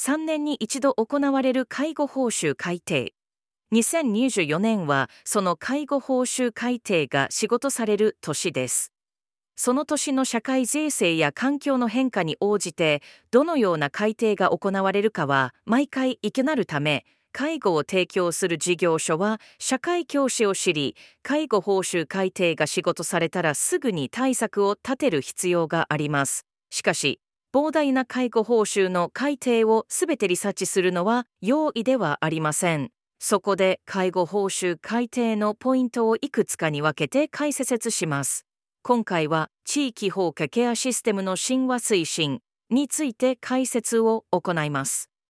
3年に一度行われる介護報酬改定。2024年はその介護報酬改定が仕事される年です。その年の社会税制や環境の変化に応じてどのような改定が行われるかは毎回異なるため、介護を提供する事業所は社会教師を知り、介護報酬改定が仕事されたらすぐに対策を立てる必要があります。しかし、膨大な介護報酬の改定をすべてリサーチするのは容易ではありません。そこで介護報酬改定のポイントをいくつかに分けて解説します。今回は地域包括ケアシステムの親和推進について解説を行います。